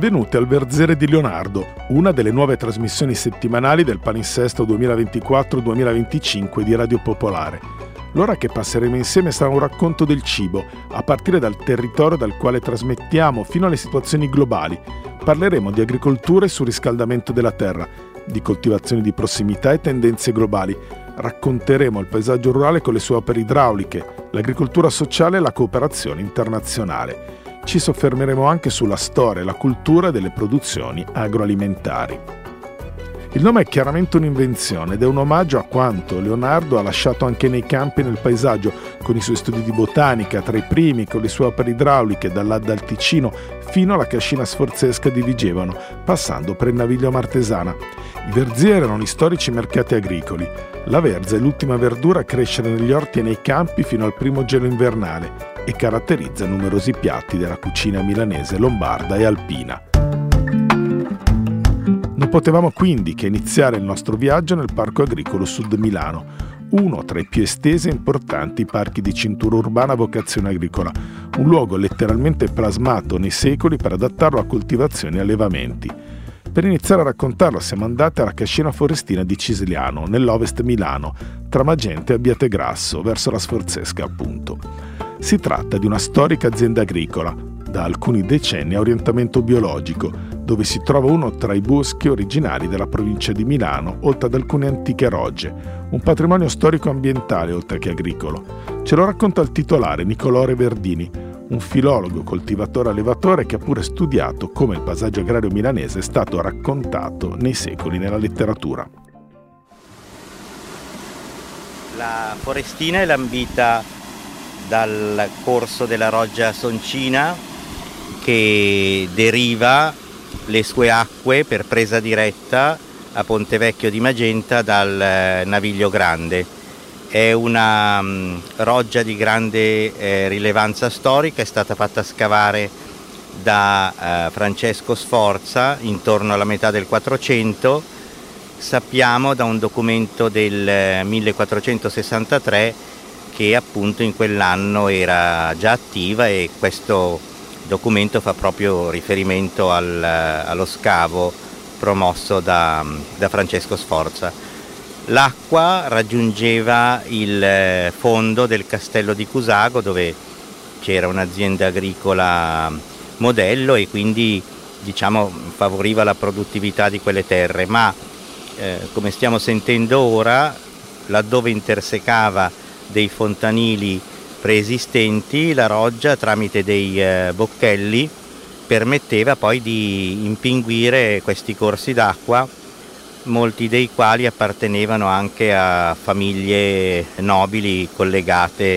Benvenuti al Verzere di Leonardo, una delle nuove trasmissioni settimanali del Palinsesto 2024-2025 di Radio Popolare. L'ora che passeremo insieme sarà un racconto del cibo, a partire dal territorio dal quale trasmettiamo fino alle situazioni globali. Parleremo di agricoltura e surriscaldamento della terra, di coltivazioni di prossimità e tendenze globali. Racconteremo il paesaggio rurale con le sue opere idrauliche, l'agricoltura sociale e la cooperazione internazionale. Ci soffermeremo anche sulla storia e la cultura delle produzioni agroalimentari. Il nome è chiaramente un'invenzione ed è un omaggio a quanto Leonardo ha lasciato anche nei campi e nel paesaggio, con i suoi studi di botanica, tra i primi, con le sue opere idrauliche, dall'Adda al Ticino fino alla cascina sforzesca di Vigevano, passando per il Naviglio Martesana. I verzieri erano gli storici mercati agricoli. La verza è l'ultima verdura a crescere negli orti e nei campi fino al primo gelo invernale e caratterizza numerosi piatti della cucina milanese, lombarda e alpina. Non potevamo quindi che iniziare il nostro viaggio nel Parco Agricolo Sud Milano, uno tra i più estesi e importanti parchi di cintura urbana a vocazione agricola, un luogo letteralmente plasmato nei secoli per adattarlo a coltivazioni e allevamenti. Per iniziare a raccontarlo siamo andati alla cascina forestina di Cisliano, nell'ovest Milano, tra Magenta e Abbiategrasso, verso la Sforzesca appunto. Si tratta di una storica azienda agricola, da alcuni decenni a orientamento biologico, dove si trova uno tra i boschi originari della provincia di Milano, oltre ad alcune antiche rogge, un patrimonio storico-ambientale oltre che agricolo. Ce lo racconta il titolare Nicolò Reverdini, un filologo, coltivatore, allevatore che ha pure studiato come il paesaggio agrario milanese è stato raccontato nei secoli nella letteratura. La forestina è lambita dal corso della roggia Soncina, che deriva le sue acque per presa diretta a Pontevecchio di Magenta dal Naviglio Grande. È una roggia di grande rilevanza storica, è stata fatta scavare da Francesco Sforza intorno alla metà del 400. Sappiamo da un documento del 1463 che appunto in quell'anno era già attiva, e questo documento fa proprio riferimento allo scavo promosso da Francesco Sforza. L'acqua raggiungeva il fondo del castello di Cusago, dove c'era un'azienda agricola modello e quindi favoriva la produttività di quelle terre, ma come stiamo sentendo ora, laddove intersecava dei fontanili preesistenti, la roggia tramite dei bocchelli permetteva poi di impinguire questi corsi d'acqua, molti dei quali appartenevano anche a famiglie nobili collegate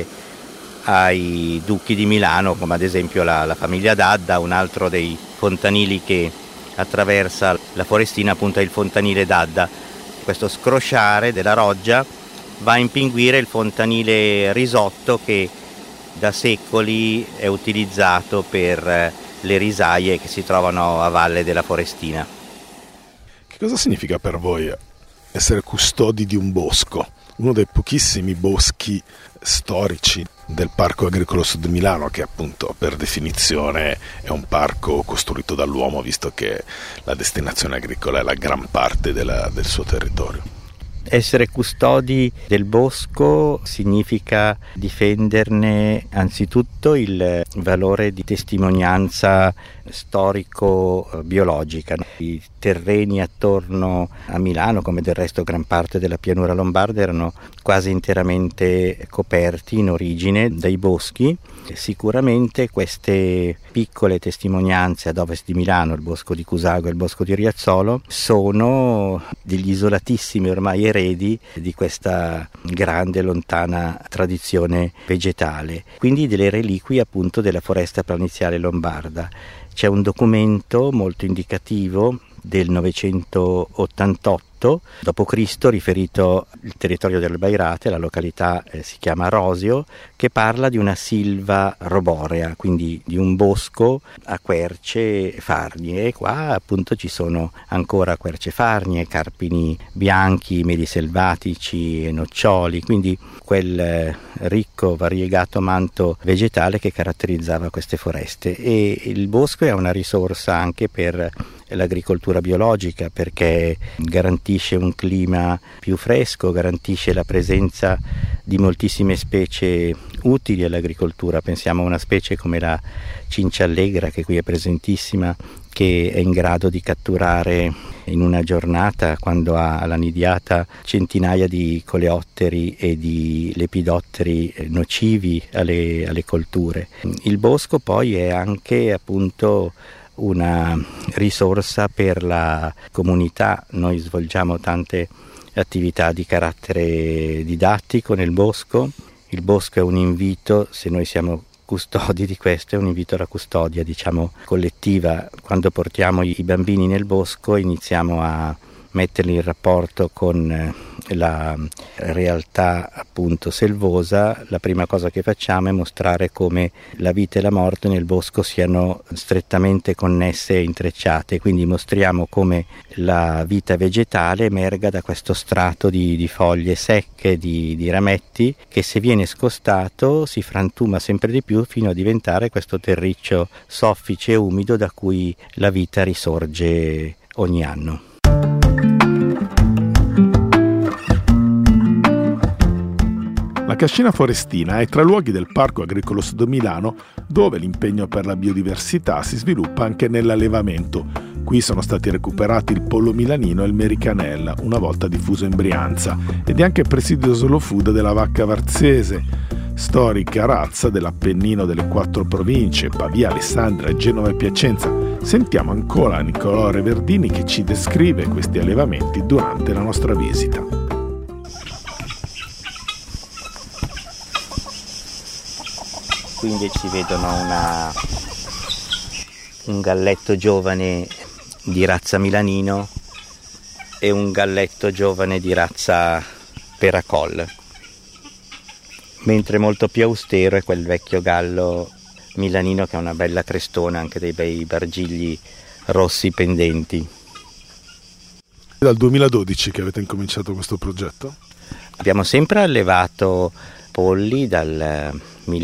ai duchi di Milano, come ad esempio la famiglia d'Adda. Un altro dei fontanili che attraversa la forestina appunto è il fontanile d'Adda. Questo scrosciare della roggia va a impinguire il fontanile Risotto, che da secoli è utilizzato per le risaie che si trovano a valle della forestina. Che cosa significa per voi essere custodi di un bosco? Uno dei pochissimi boschi storici del Parco Agricolo Sud Milano, che appunto per definizione è un parco costruito dall'uomo, visto che la destinazione agricola è la gran parte del suo territorio. Essere custodi del bosco significa difenderne anzitutto il valore di testimonianza storico-biologica. I terreni attorno a Milano, come del resto gran parte della pianura lombarda, erano quasi interamente coperti in origine dai boschi. Sicuramente queste piccole testimonianze ad ovest di Milano, il bosco di Cusago e il bosco di Riazzolo, sono degli isolatissimi ormai eredi di questa grande lontana tradizione vegetale, quindi delle reliquie appunto della foresta planiziale lombarda. C'è un documento molto indicativo del 988 8 d.C., riferito al territorio del Bairrate, la località si chiama Rosio, che parla di una silva roborea, quindi di un bosco a querce farnie, e qua appunto ci sono ancora querce farnie, carpini bianchi, meli selvatici e noccioli, quindi quel ricco variegato manto vegetale che caratterizzava queste foreste. E il bosco è una risorsa anche per l'agricoltura biologica, perché garantisce un clima più fresco, garantisce la presenza di moltissime specie utili all'agricoltura. Pensiamo a una specie come la cincia allegra, che qui è presentissima, che è in grado di catturare in una giornata, quando ha la nidiata, centinaia di coleotteri e di lepidotteri nocivi alle colture. Il bosco poi è anche appunto una risorsa per la comunità. Noi svolgiamo tante attività di carattere didattico nel bosco. Il bosco è un invito, se noi siamo custodi di questo, è un invito alla custodia, diciamo, collettiva. Quando portiamo i bambini nel bosco iniziamo a metterli in rapporto con la realtà appunto selvosa. La prima cosa che facciamo è mostrare come la vita e la morte nel bosco siano strettamente connesse e intrecciate, quindi mostriamo come la vita vegetale emerga da questo strato di foglie secche, di rametti, che se viene scostato si frantuma sempre di più fino a diventare questo terriccio soffice e umido da cui la vita risorge ogni anno. La Cascina Forestina è tra i luoghi del Parco Agricolo Sud Milano dove l'impegno per la biodiversità si sviluppa anche nell'allevamento. Qui sono stati recuperati il pollo milanino e il mericanella, una volta diffuso in Brianza, ed è anche presidio slow food della vacca varzese, storica razza dell'Appennino delle 4 province, Pavia, Alessandria, Genova e Piacenza. Sentiamo ancora Nicolò Reverdini che ci descrive questi allevamenti durante la nostra visita. Quindi ci vedono un galletto giovane di razza milanino e un galletto giovane di razza Peracol, mentre molto più austero è quel vecchio gallo milanino che ha una bella crestona, anche dei bei bargigli rossi pendenti. Dal 2012 che avete incominciato questo progetto? Abbiamo sempre allevato polli dal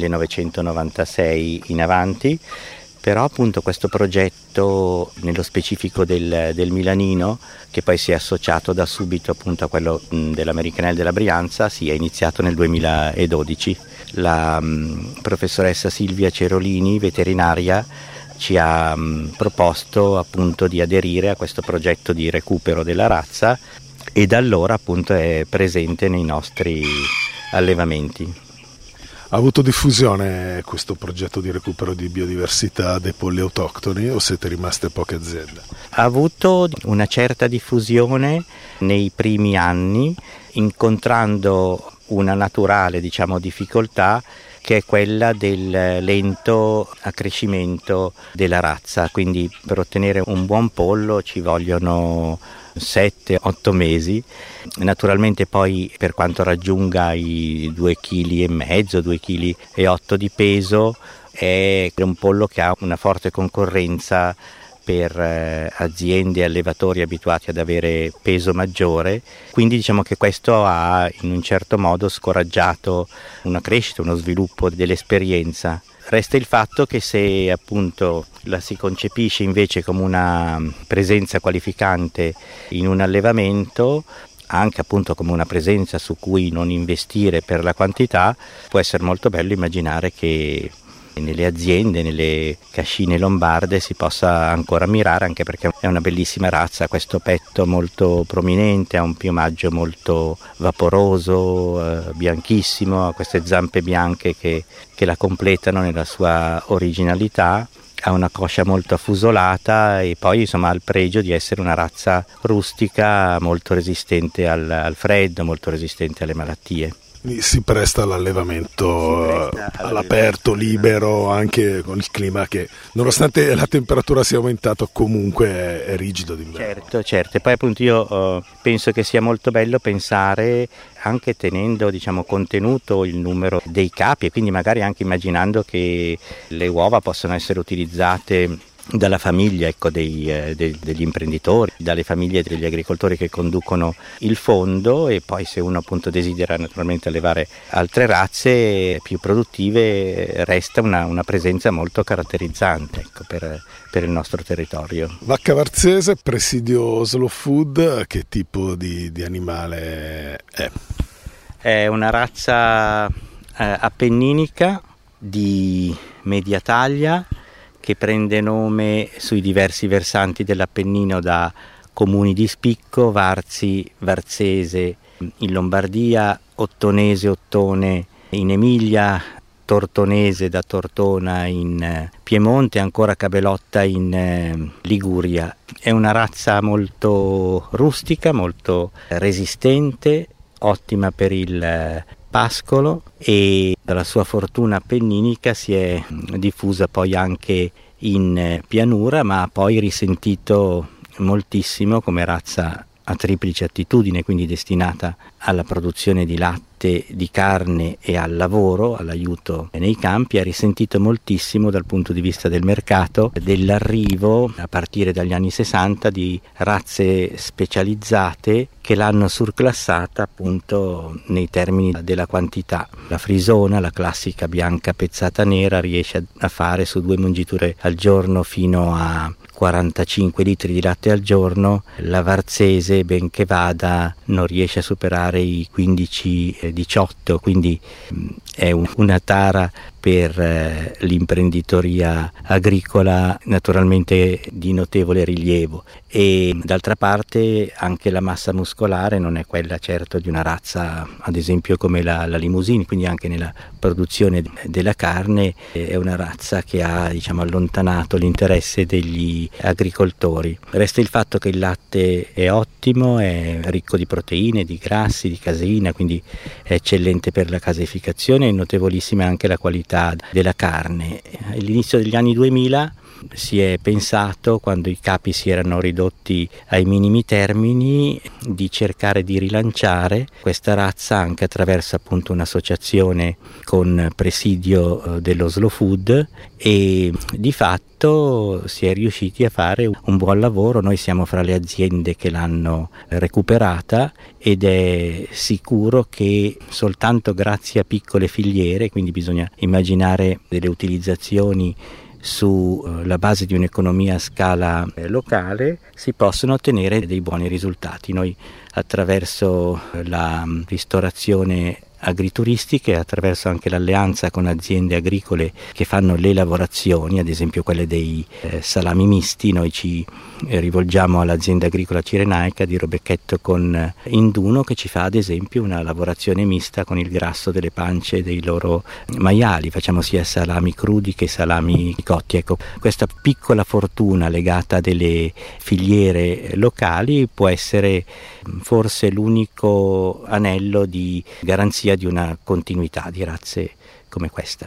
1996 in avanti, però appunto questo progetto nello specifico del milanino, che poi si è associato da subito appunto a quello dell'Americanella della Brianza, si è iniziato nel 2012. La professoressa Silvia Cerolini, veterinaria, ci ha proposto appunto di aderire a questo progetto di recupero della razza, e da allora appunto è presente nei nostri allevamenti. Ha avuto diffusione questo progetto di recupero di biodiversità dei polli autoctoni o siete rimaste poche aziende? Ha avuto una certa diffusione nei primi anni, incontrando una naturale, difficoltà, che è quella del lento accrescimento della razza. Quindi per ottenere un buon pollo ci vogliono 7-8 mesi. Naturalmente poi per quanto raggiunga i 2,5 kg, 2,8 kg di peso, è un pollo che ha una forte concorrenza per aziende e allevatori abituati ad avere peso maggiore, quindi che questo ha in un certo modo scoraggiato una crescita, uno sviluppo dell'esperienza. Resta il fatto che se appunto la si concepisce invece come una presenza qualificante in un allevamento, anche appunto come una presenza su cui non investire per la quantità, può essere molto bello immaginare che nelle aziende, nelle cascine lombarde si possa ancora ammirare, anche perché è una bellissima razza, ha questo petto molto prominente, ha un piumaggio molto vaporoso, bianchissimo, ha queste zampe bianche che la completano nella sua originalità, ha una coscia molto affusolata e poi ha il pregio di essere una razza rustica molto resistente al freddo, molto resistente alle malattie. Si presta all'allevamento all'aperto, libero, anche con il clima che, nonostante la temperatura sia aumentata, comunque è rigido d'inverno. Certo. E poi appunto io penso che sia molto bello pensare, anche tenendo contenuto il numero dei capi, e quindi magari anche immaginando che le uova possono essere utilizzate dalla famiglia degli imprenditori, dalle famiglie degli agricoltori che conducono il fondo, e poi se uno appunto desidera naturalmente allevare altre razze più produttive resta una presenza molto caratterizzante per il nostro territorio. Vacca Varzese, presidio Slow Food, che tipo di animale è? È una razza appenninica di media taglia, che prende nome sui diversi versanti dell'Appennino da comuni di spicco: Varzi, Varzese in Lombardia, Ottonese, Ottone in Emilia, Tortonese da Tortona in Piemonte, ancora Cabelotta in Liguria. È una razza molto rustica, molto resistente, ottima per il pascolo, e dalla sua fortuna appenninica si è diffusa poi anche in pianura, ma ha poi risentito moltissimo come razza a triplice attitudine, quindi destinata alla produzione di latte, di carne e al lavoro, all'aiuto nei campi. Ha risentito moltissimo dal punto di vista del mercato dell'arrivo, a partire dagli anni 60, di razze specializzate che l'hanno surclassata appunto nei termini della quantità. La frisona, la classica bianca pezzata nera, riesce a fare su 2 mungiture al giorno fino a 45 litri di latte al giorno. La varzese, benché vada, non riesce a superare i 15-18, quindi è una tara per l'imprenditoria agricola naturalmente di notevole rilievo. E d'altra parte anche la massa muscolare non è quella certo di una razza ad esempio come la Limousine, quindi anche nella produzione della carne è una razza che ha allontanato l'interesse degli agricoltori. Resta il fatto che il latte è ottimo, è ricco di proteine, di grassi, di caseina, quindi è eccellente per la caseificazione, e notevolissima anche la qualità della carne. All'inizio degli anni 2000 si è pensato, quando i capi si erano ridotti ai minimi termini, di cercare di rilanciare questa razza anche attraverso appunto un'associazione con presidio dello Slow Food, e di fatto si è riusciti a fare un buon lavoro. Noi siamo fra le aziende che l'hanno recuperata, ed è sicuro che soltanto grazie a piccole filiere, quindi bisogna immaginare delle utilizzazioni sulla base di un'economia a scala locale, si possono ottenere dei buoni risultati. Noi attraverso la ristorazione agrituristiche, attraverso anche l'alleanza con aziende agricole che fanno le lavorazioni, ad esempio quelle dei salami misti, noi ci rivolgiamo all'azienda agricola cirenaica di Robecchetto con Induno, che ci fa ad esempio una lavorazione mista con il grasso delle pance dei loro maiali. Facciamo sia salami crudi che salami cotti. Ecco, questa piccola fortuna legata a delle filiere locali può essere forse l'unico anello di garanzia di una continuità di razze come questa.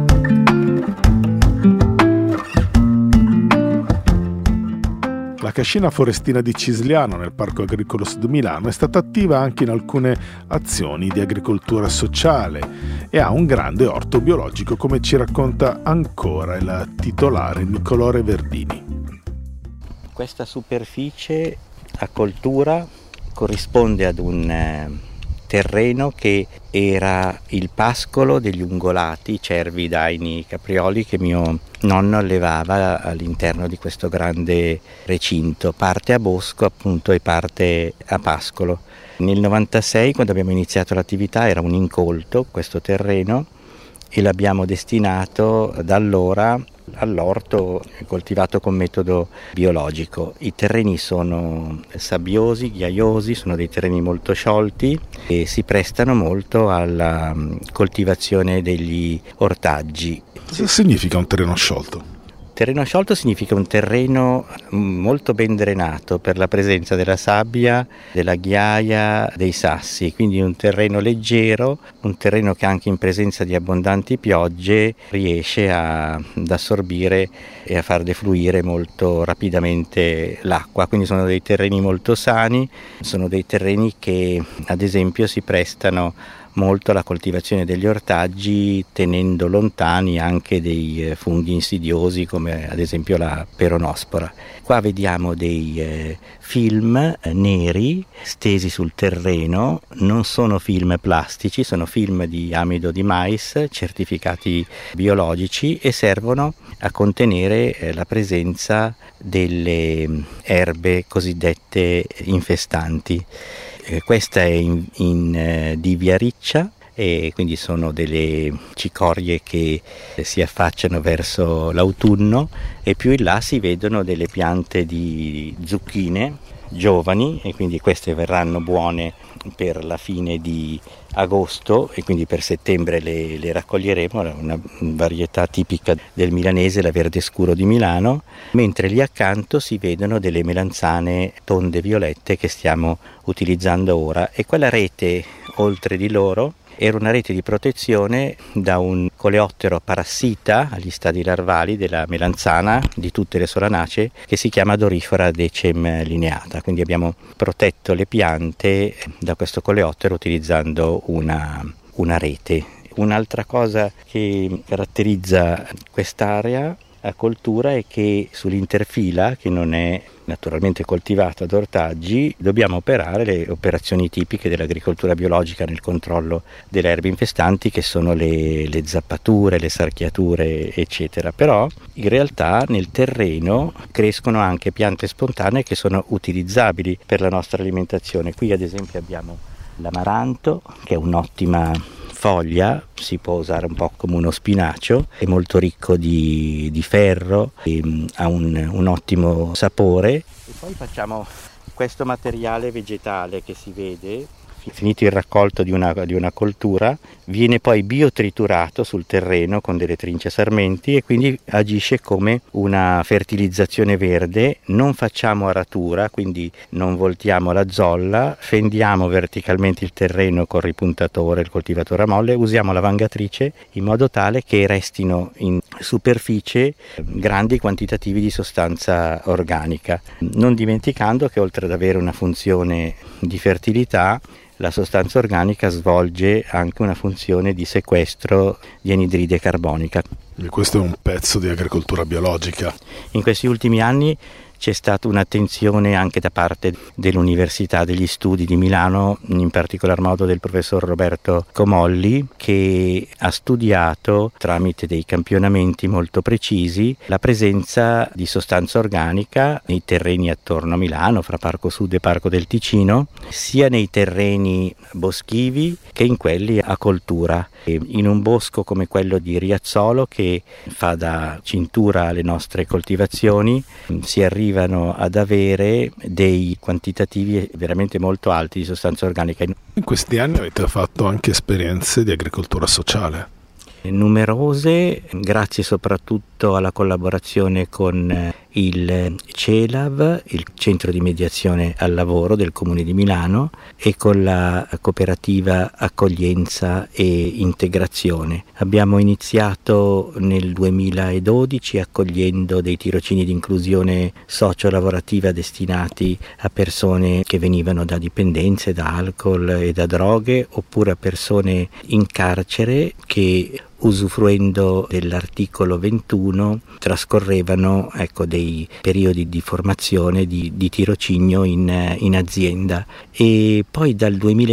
La cascina forestina di Cisliano, nel Parco Agricolo Sud Milano, è stata attiva anche in alcune azioni di agricoltura sociale e ha un grande orto biologico, come ci racconta ancora il titolare Nicolò Reverdini. Questa superficie a coltura corrisponde ad un terreno che era il pascolo degli ungolati, cervi, daini, caprioli, che mio nonno allevava all'interno di questo grande recinto, parte a bosco appunto e parte a pascolo. Nel 96, quando abbiamo iniziato l'attività, era un incolto questo terreno, e l'abbiamo destinato da allora all'orto coltivato con metodo biologico. I terreni sono sabbiosi, ghiaiosi, sono dei terreni molto sciolti e si prestano molto alla coltivazione degli ortaggi. Cosa significa un terreno sciolto? Terreno sciolto significa un terreno molto ben drenato per la presenza della sabbia, della ghiaia, dei sassi, quindi un terreno leggero, un terreno che anche in presenza di abbondanti piogge riesce ad assorbire e a far defluire molto rapidamente l'acqua, quindi sono dei terreni molto sani, sono dei terreni che ad esempio si prestano molto alla coltivazione degli ortaggi, tenendo lontani anche dei funghi insidiosi come ad esempio la peronospora. Qua vediamo dei film neri stesi sul terreno, non sono film plastici, sono film di amido di mais certificati biologici e servono a contenere la presenza delle erbe cosiddette infestanti. Questa è in divia riccia e quindi sono delle cicorie che si affacciano verso l'autunno e più in là si vedono delle piante di zucchine giovani e quindi queste verranno buone per la fine di agosto e quindi per settembre le raccoglieremo, una varietà tipica del milanese, la verde scuro di Milano, mentre lì accanto si vedono delle melanzane tonde violette che stiamo utilizzando ora e quella rete oltre di loro era una rete di protezione da un coleottero parassita agli stadi larvali della melanzana di tutte le solanacee che si chiama Dorifera decem lineata, quindi abbiamo protetto le piante da questo coleottero utilizzando una rete. Un'altra cosa che caratterizza quest'area a coltura è che sull'interfila, che non è naturalmente coltivata ad ortaggi, dobbiamo operare le operazioni tipiche dell'agricoltura biologica nel controllo delle erbe infestanti, che sono le zappature, le sarchiature, eccetera. Però in realtà nel terreno crescono anche piante spontanee che sono utilizzabili per la nostra alimentazione. Qui ad esempio abbiamo l'amaranto, che è un'ottima foglia, si può usare un po' come uno spinacio, è molto ricco di ferro, ha un ottimo sapore. E poi facciamo questo materiale vegetale che si vede, finito il raccolto di una coltura, viene poi biotriturato sul terreno con delle trince sarmenti e quindi agisce come una fertilizzazione verde. Non facciamo aratura, quindi non voltiamo la zolla, fendiamo verticalmente il terreno col ripuntatore, il coltivatore a molle, usiamo la vangatrice in modo tale che restino in superficie grandi quantitativi di sostanza organica, non dimenticando che oltre ad avere una funzione di fertilità, la sostanza organica svolge anche una funzione di sequestro di anidride carbonica. E questo è un pezzo di agricoltura biologica. In questi ultimi anni c'è stata un'attenzione anche da parte dell'Università degli Studi di Milano, in particolar modo del professor Roberto Comolli, che ha studiato tramite dei campionamenti molto precisi la presenza di sostanza organica nei terreni attorno a Milano, fra Parco Sud e Parco del Ticino, sia nei terreni boschivi che in quelli a coltura. In un bosco come quello di Riazzolo, che fa da cintura alle nostre coltivazioni, si arrivano ad avere dei quantitativi veramente molto alti di sostanza organica. In questi anni avete fatto anche esperienze di agricoltura sociale? Numerose, grazie soprattutto alla collaborazione con il CELAV, il Centro di Mediazione al Lavoro del Comune di Milano, e con la cooperativa Accoglienza e Integrazione. Abbiamo iniziato nel 2012 accogliendo dei tirocini di inclusione socio-lavorativa destinati a persone che venivano da dipendenze, da alcol e da droghe, oppure a persone in carcere che, usufruendo dell'articolo 21, trascorrevano dei periodi di formazione, di tirocinio in azienda. E poi dal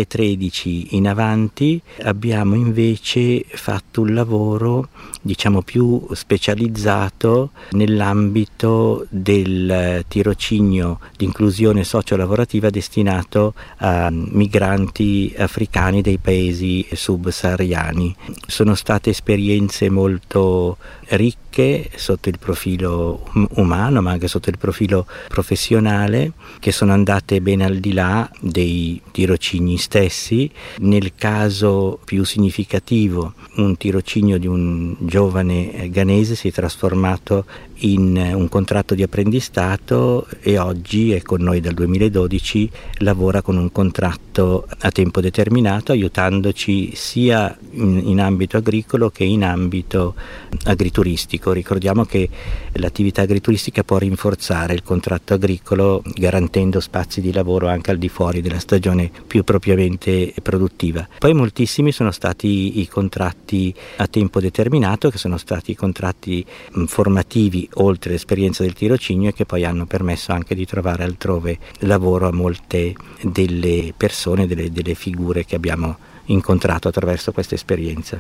2013 in avanti abbiamo invece fatto un lavoro più specializzato nell'ambito del tirocinio di inclusione socio-lavorativa destinato a migranti africani dei paesi subsahariani. Sono state esperienze molto ricche ricche sotto il profilo umano, ma anche sotto il profilo professionale, che sono andate ben al di là dei tirocini stessi. Nel caso più significativo, un tirocinio di un giovane ghanese si è trasformato in un contratto di apprendistato e oggi è con noi dal 2012, lavora con un contratto a tempo determinato, aiutandoci sia in ambito agricolo che in ambito agrituristico. Ricordiamo che l'attività agrituristica può rinforzare il contratto agricolo garantendo spazi di lavoro anche al di fuori della stagione più propriamente produttiva. Poi moltissimi sono stati i contratti a tempo determinato, che sono stati i contratti formativi oltre l'esperienza del tirocinio e che poi hanno permesso anche di trovare altrove lavoro a molte delle persone, delle figure che abbiamo incontrato attraverso questa esperienza.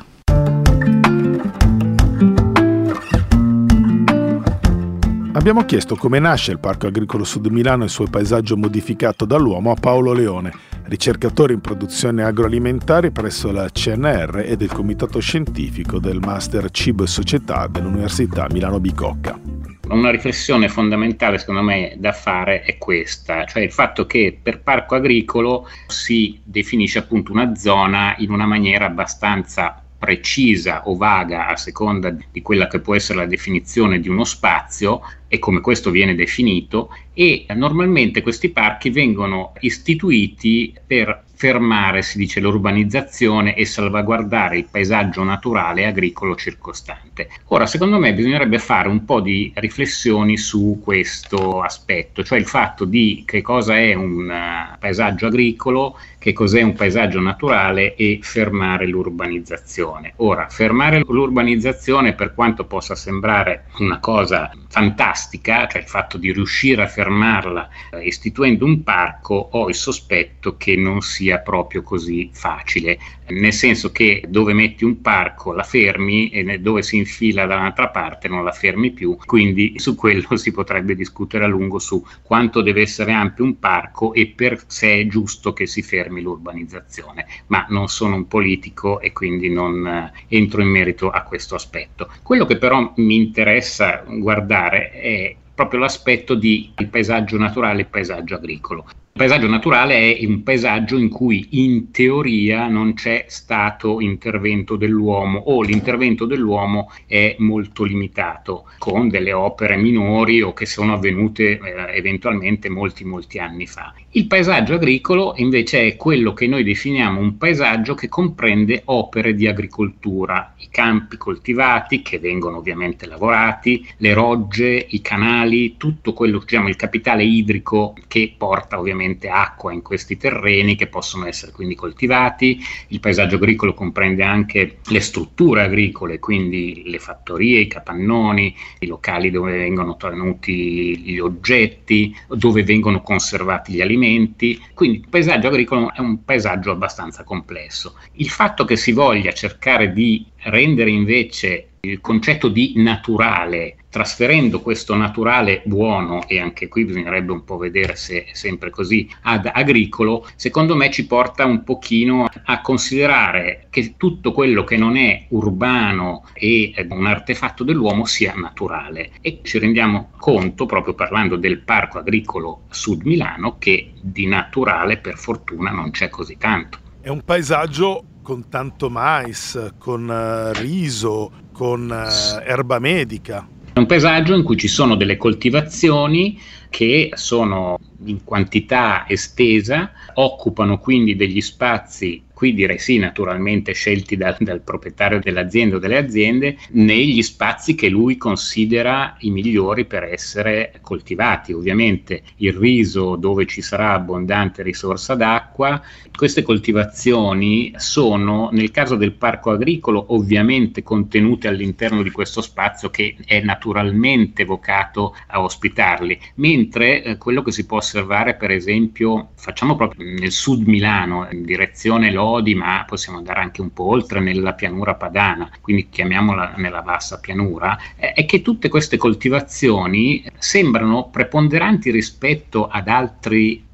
Abbiamo chiesto come nasce il Parco Agricolo Sud Milano e il suo paesaggio modificato dall'uomo a Paolo Leone, ricercatore in produzione agroalimentare presso la CNR e del Comitato Scientifico del Master Cibo e Società dell'Università Milano Bicocca. Una riflessione fondamentale secondo me da fare è questa, cioè il fatto che per parco agricolo si definisce appunto una zona in una maniera abbastanza precisa o vaga a seconda di quella che può essere la definizione di uno spazio e come questo viene definito, e normalmente questi parchi vengono istituiti per fermare, si dice, l'urbanizzazione e salvaguardare il paesaggio naturale e agricolo circostante. Ora, secondo me bisognerebbe fare un po' di riflessioni su questo aspetto, cioè il fatto di che cosa è un paesaggio agricolo, che cos'è un paesaggio naturale e fermare l'urbanizzazione. Ora, fermare l'urbanizzazione, per quanto possa sembrare una cosa fantastica, cioè il fatto di riuscire a fermarla istituendo un parco, ho il sospetto che non sia proprio così facile, nel senso che dove metti un parco la fermi e dove si infila da un'altra parte non la fermi più, quindi su quello si potrebbe discutere a lungo su quanto deve essere ampio un parco e per se è giusto che si fermi l'urbanizzazione, ma non sono un politico e quindi non entro in merito a questo aspetto. Quello che però mi interessa guardare è proprio l'aspetto di il paesaggio naturale e il paesaggio agricolo. Il paesaggio naturale è un paesaggio in cui in teoria non c'è stato intervento dell'uomo o l'intervento dell'uomo è molto limitato, con delle opere minori o che sono avvenute eventualmente molti anni fa. Il paesaggio agricolo invece è quello che noi definiamo un paesaggio che comprende opere di agricoltura, i campi coltivati che vengono ovviamente lavorati, le rogge, i canali, tutto quello che chiamiamo il capitale idrico che porta ovviamente acqua in questi terreni che possono essere quindi coltivati. Il paesaggio agricolo comprende anche le strutture agricole, quindi le fattorie, i capannoni, i locali dove vengono tenuti gli oggetti, dove vengono conservati gli alimenti. Quindi il paesaggio agricolo è un paesaggio abbastanza complesso. Il fatto che si voglia cercare di rendere invece il concetto di naturale, trasferendo questo naturale buono, e anche qui bisognerebbe un po' vedere se è sempre così, ad agricolo, secondo me ci porta un pochino a considerare che tutto quello che non è urbano e un artefatto dell'uomo sia naturale. E ci rendiamo conto, proprio parlando del Parco Agricolo Sud Milano, che di naturale per fortuna non c'è così tanto. È un paesaggio con tanto mais, con riso, con erba medica. È un paesaggio in cui ci sono delle coltivazioni che sono in quantità estesa, occupano quindi degli spazi, qui direi sì, naturalmente scelti dal proprietario dell'azienda o delle aziende, negli spazi che lui considera i migliori per essere coltivati. Ovviamente il riso dove ci sarà abbondante risorsa d'acqua. Queste coltivazioni sono, nel caso del parco agricolo, ovviamente contenute all'interno di questo spazio che è naturalmente vocato a ospitarli, mentre quello che si può osservare, per esempio, facciamo proprio nel sud Milano, in direzione Lodi, ma possiamo andare anche un po' oltre nella pianura padana, quindi chiamiamola nella bassa pianura, è che tutte queste coltivazioni sembrano preponderanti rispetto ad altri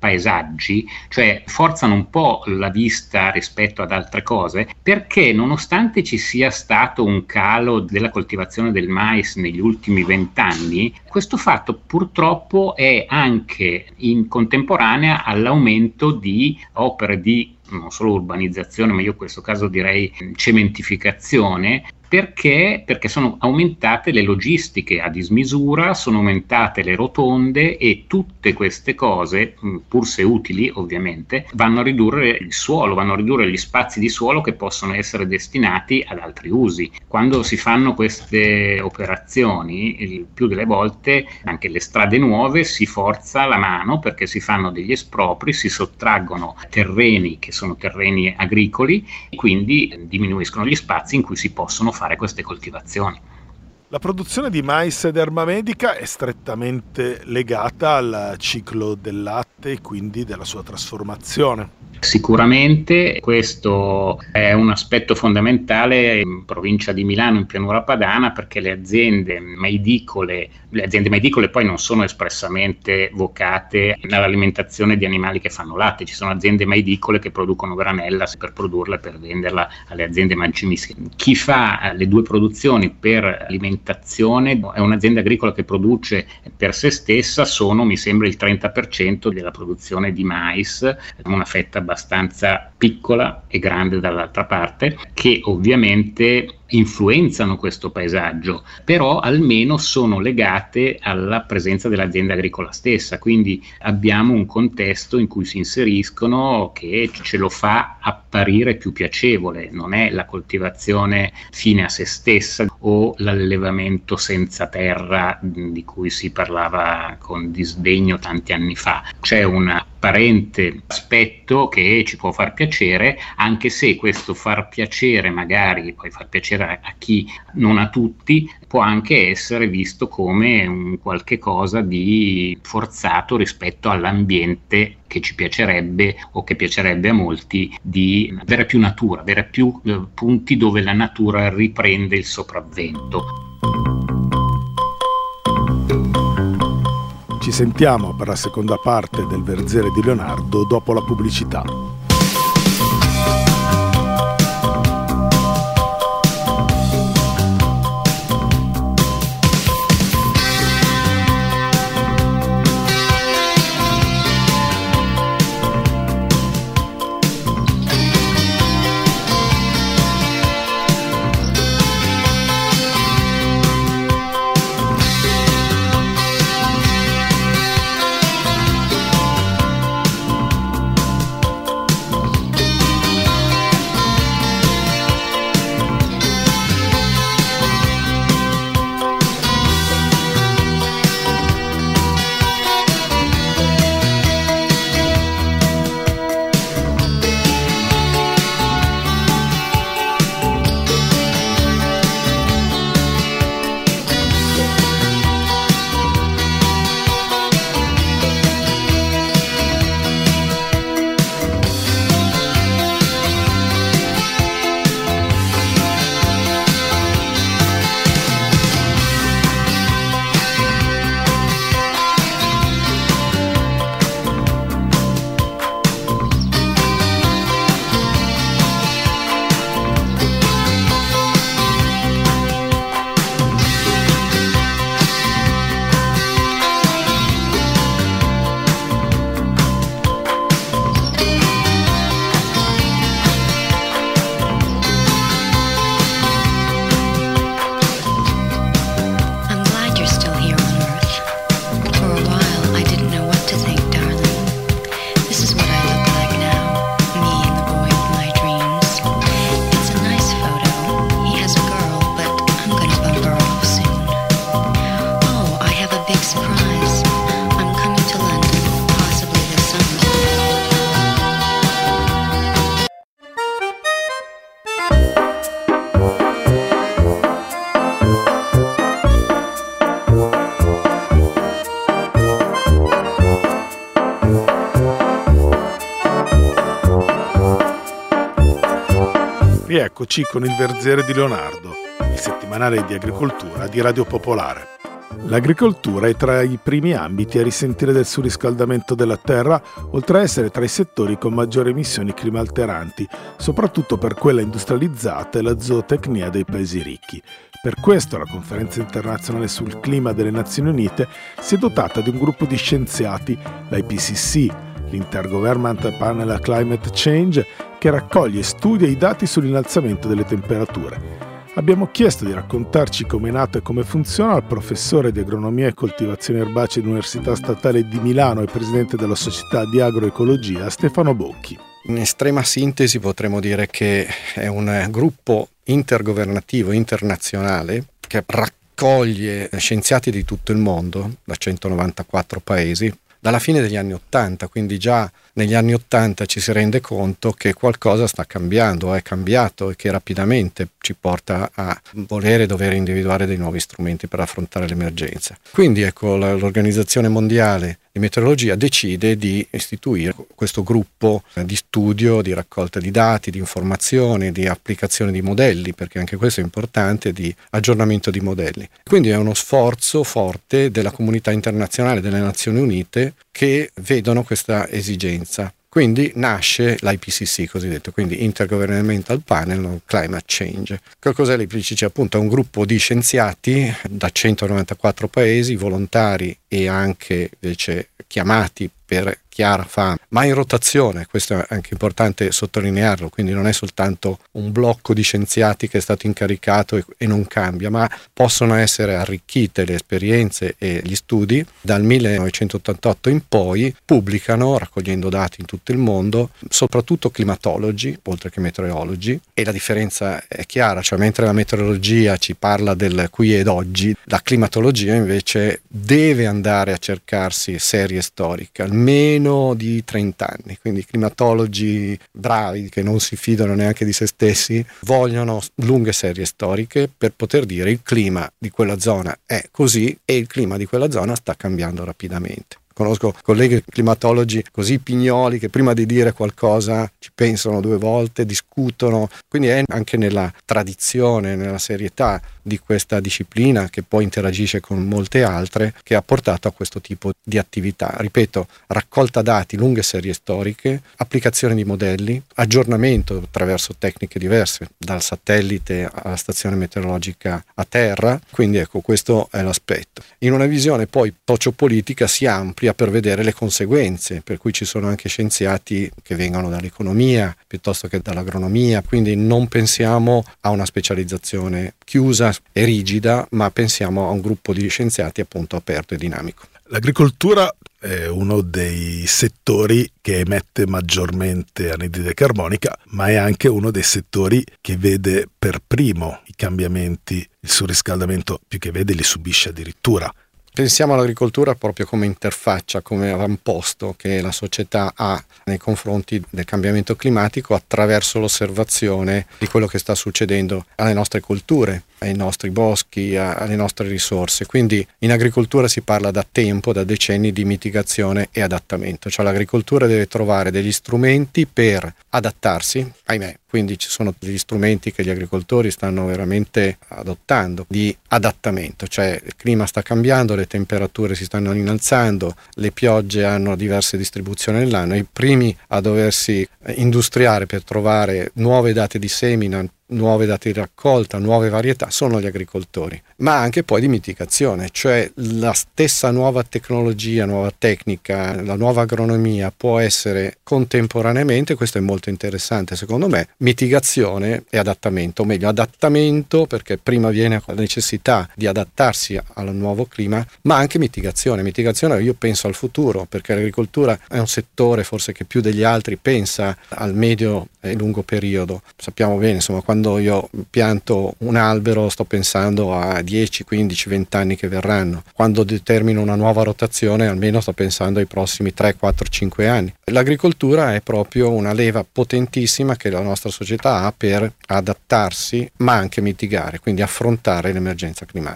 paesaggi, cioè forzano un po' la vista rispetto ad altre cose, perché nonostante ci sia stato un calo della coltivazione del mais negli ultimi 20 anni, questo fatto purtroppo è anche in contemporanea all'aumento di opere di non solo urbanizzazione, ma io in questo caso direi cementificazione. Perché sono aumentate le logistiche a dismisura, sono aumentate le rotonde e tutte queste cose, pur se utili ovviamente, vanno a ridurre il suolo, vanno a ridurre gli spazi di suolo che possono essere destinati ad altri usi. Quando si fanno queste operazioni, il più delle volte anche le strade nuove si forza la mano perché si fanno degli espropri, si sottraggono terreni che sono terreni agricoli e quindi diminuiscono gli spazi in cui si possono fare queste coltivazioni. La produzione di mais ed erba medica è strettamente legata al ciclo del latte e quindi della sua trasformazione. Sicuramente questo è un aspetto fondamentale in provincia di Milano, in pianura padana, perché le aziende maidicole poi non sono espressamente vocate all'alimentazione di animali che fanno latte, ci sono aziende maidicole che producono granella per produrla e per venderla alle aziende mangimistiche. Chi fa le due produzioni per alimentazione è un'azienda agricola che produce per se stessa, mi sembra il 30% della produzione di mais, una fetta abbastanza piccola e grande dall'altra parte, che ovviamente influenzano questo paesaggio, però almeno sono legate alla presenza dell'azienda agricola stessa, quindi abbiamo un contesto in cui si inseriscono che ce lo fa apparire più piacevole, non è la coltivazione fine a se stessa o l'allevamento senza terra di cui si parlava con disdegno tanti anni fa. C'è un apparente aspetto che ci può far piacere, anche se questo far piacere magari poi far piacere a chi, non a tutti, può anche essere visto come un qualche cosa di forzato rispetto all'ambiente che ci piacerebbe o che piacerebbe a molti di avere più natura, avere più punti dove la natura riprende il sopravvento. Ci sentiamo per la seconda parte del Verzere di Leonardo dopo la pubblicità. Rieccoci con il Verzere di Leonardo, il settimanale di agricoltura di Radio Popolare. L'agricoltura è tra i primi ambiti a risentire del surriscaldamento della terra, oltre a essere tra i settori con maggiori emissioni climalteranti, soprattutto per quella industrializzata e la zootecnia dei paesi ricchi. Per questo la Conferenza internazionale sul clima delle Nazioni Unite si è dotata di un gruppo di scienziati, l'IPCC, l'Intergovernmental Panel on Climate Change, che raccoglie e studia i dati sull'innalzamento delle temperature. Abbiamo chiesto di raccontarci come è nato e come funziona al professore di agronomia e coltivazioni erbacee dell'Università Statale di Milano e presidente della Società di Agroecologia, Stefano Bocchi. In estrema sintesi potremmo dire che è un gruppo intergovernativo, internazionale, che raccoglie scienziati di tutto il mondo, da 194 paesi, dalla fine degli anni 80, quindi già negli anni 80 ci si rende conto che qualcosa sta cambiando, è cambiato e che rapidamente ci porta a dover individuare dei nuovi strumenti per affrontare l'emergenza. Quindi ecco, l'Organizzazione Mondiale di Meteorologia decide di istituire questo gruppo di studio, di raccolta di dati, di informazioni, di applicazione di modelli, perché anche questo è importante, di aggiornamento di modelli. Quindi è uno sforzo forte della comunità internazionale, delle Nazioni Unite, che vedono questa esigenza. Quindi nasce l'IPCC cosiddetto, quindi Intergovernmental Panel on Climate Change. Che cos'è l'IPCC? Appunto è un gruppo di scienziati da 194 paesi, volontari e anche invece chiamati per chiara fame, ma in rotazione, questo è anche importante sottolinearlo, quindi non è soltanto un blocco di scienziati che è stato incaricato e non cambia, ma possono essere arricchite le esperienze e gli studi. Dal 1988 in poi pubblicano, raccogliendo dati in tutto il mondo, soprattutto climatologi, oltre che meteorologi, e la differenza è chiara, cioè mentre la meteorologia ci parla del qui ed oggi, la climatologia invece deve andare a cercarsi serie storiche, almeno di 30 anni, quindi climatologi bravi che non si fidano neanche di se stessi vogliono lunghe serie storiche per poter dire il clima di quella zona è così e il clima di quella zona sta cambiando rapidamente. Conosco colleghi climatologi così pignoli che prima di dire qualcosa ci pensano due volte, discutono, quindi è anche nella tradizione, nella serietà di questa disciplina che poi interagisce con molte altre che ha portato a questo tipo di attività. Ripeto, raccolta dati, lunghe serie storiche, applicazione di modelli, aggiornamento attraverso tecniche diverse, dal satellite alla stazione meteorologica a terra, quindi ecco questo è l'aspetto. In una visione poi sociopolitica si amplia per vedere le conseguenze, per cui ci sono anche scienziati che vengono dall'economia piuttosto che dall'agronomia, quindi non pensiamo a una specializzazione chiusa e rigida, ma pensiamo a un gruppo di scienziati appunto aperto e dinamico. L'agricoltura è uno dei settori che emette maggiormente anidride carbonica, ma è anche uno dei settori che vede per primo i cambiamenti, il surriscaldamento, più che vede li subisce addirittura. Pensiamo all'agricoltura proprio come interfaccia, come avamposto che la società ha nei confronti del cambiamento climatico attraverso l'osservazione di quello che sta succedendo alle nostre colture, ai nostri boschi, alle nostre risorse. Quindi in agricoltura si parla da tempo, da decenni di mitigazione e adattamento, cioè l'agricoltura deve trovare degli strumenti per adattarsi, ahimè. Quindi ci sono degli strumenti che gli agricoltori stanno veramente adottando di adattamento, cioè il clima sta cambiando, le temperature si stanno innalzando, le piogge hanno diverse distribuzioni nell'anno, i primi a doversi industriare per trovare nuove date di semina, nuove date di raccolta, nuove varietà sono gli agricoltori, ma anche poi di mitigazione, cioè la stessa nuova tecnologia, nuova tecnica, la nuova agronomia può essere contemporaneamente, questo è molto interessante secondo me, mitigazione e adattamento, o meglio adattamento perché prima viene la necessità di adattarsi al nuovo clima, ma anche mitigazione io penso al futuro perché l'agricoltura è un settore forse che più degli altri pensa al medio e lungo periodo, sappiamo bene insomma quando io pianto un albero sto pensando a 10, 15, 20 anni che verranno. Quando determino una nuova rotazione almeno sto pensando ai prossimi 3, 4, 5 anni. L'agricoltura è proprio una leva potentissima che la nostra società ha per adattarsi ma anche mitigare, quindi affrontare l'emergenza climatica.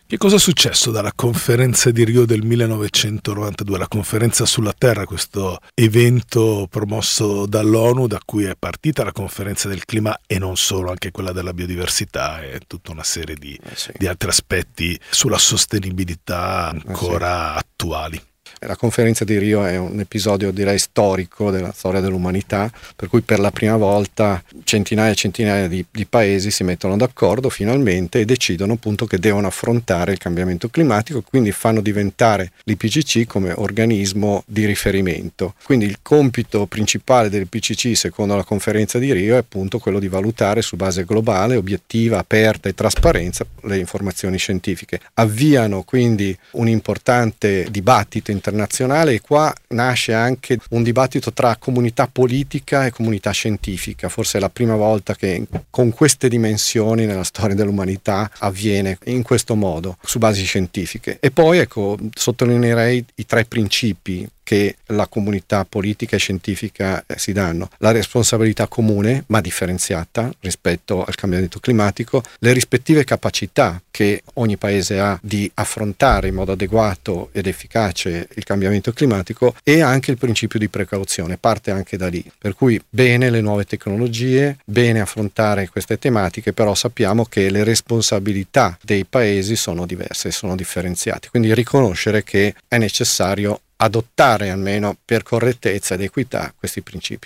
Che cosa è successo dalla conferenza di Rio del 1992, la conferenza sulla Terra, questo evento promosso dall'ONU da cui è partita la conferenza del clima e non solo, anche quella della biodiversità e tutta una serie di altri aspetti sulla sostenibilità ancora attuali. La conferenza di Rio è un episodio, direi, storico della storia dell'umanità, per cui per la prima volta centinaia e centinaia di paesi si mettono d'accordo finalmente e decidono appunto che devono affrontare il cambiamento climatico, quindi fanno diventare l'IPCC come organismo di riferimento. Quindi il compito principale dell'IPCC, secondo la conferenza di Rio, è appunto quello di valutare su base globale, obiettiva, aperta e trasparenza le informazioni scientifiche. Avviano quindi un importante dibattito internazionale e qua nasce anche un dibattito tra comunità politica e comunità scientifica. Forse è la prima volta che con queste dimensioni nella storia dell'umanità avviene in questo modo, su basi scientifiche. E poi sottolineerei i 3 principi che la comunità politica e scientifica si danno: la responsabilità comune ma differenziata rispetto al cambiamento climatico, le rispettive capacità che ogni paese ha di affrontare in modo adeguato ed efficace il cambiamento climatico, e anche il principio di precauzione parte anche da lì. Per cui bene le nuove tecnologie, bene affrontare queste tematiche, però sappiamo che le responsabilità dei paesi sono diverse, sono differenziate, quindi riconoscere che è necessario adottare almeno per correttezza ed equità questi principi.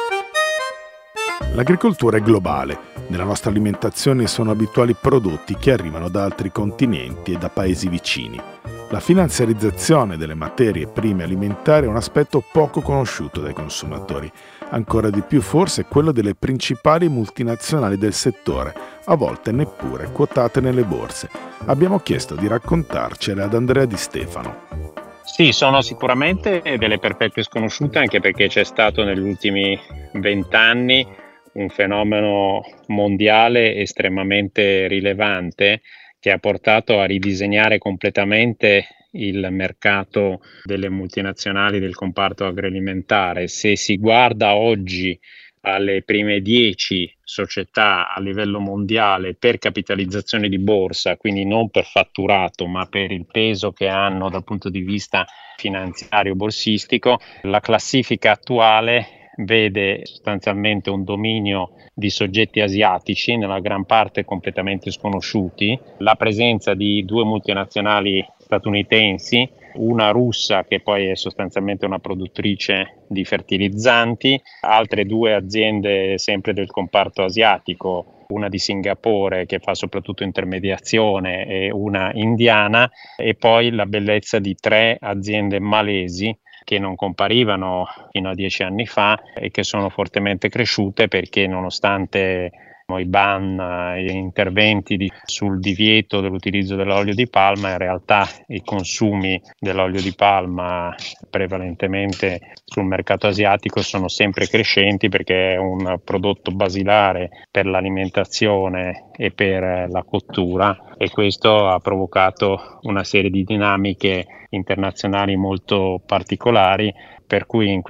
L'agricoltura è globale. Nella nostra alimentazione sono abituali prodotti che arrivano da altri continenti e da paesi vicini. La finanziarizzazione delle materie prime alimentari è un aspetto poco conosciuto dai consumatori. Ancora di più forse quello delle principali multinazionali del settore, a volte neppure quotate nelle borse. Abbiamo chiesto di raccontarcele ad Andrea Di Stefano. Sì, sono sicuramente delle perpetue sconosciute, anche perché c'è stato negli ultimi 20 anni un fenomeno mondiale estremamente rilevante che ha portato a ridisegnare completamente il mercato delle multinazionali del comparto agroalimentare. Se si guarda oggi alle prime 10 società a livello mondiale per capitalizzazione di borsa, quindi non per fatturato ma per il peso che hanno dal punto di vista finanziario borsistico, la classifica attuale vede sostanzialmente un dominio di soggetti asiatici, nella gran parte completamente sconosciuti, la presenza di 2 multinazionali statunitensi, una russa che poi è sostanzialmente una produttrice di fertilizzanti, altre 2 aziende sempre del comparto asiatico, una di Singapore che fa soprattutto intermediazione e una indiana, e poi la bellezza di 3 aziende malesi che non comparivano fino a 10 anni fa e che sono fortemente cresciute perché nonostante i ban e interventi sul divieto dell'utilizzo dell'olio di palma, in realtà i consumi dell'olio di palma prevalentemente sul mercato asiatico sono sempre crescenti perché è un prodotto basilare per l'alimentazione e per la cottura, e questo ha provocato una serie di dinamiche internazionali molto particolari, per cui in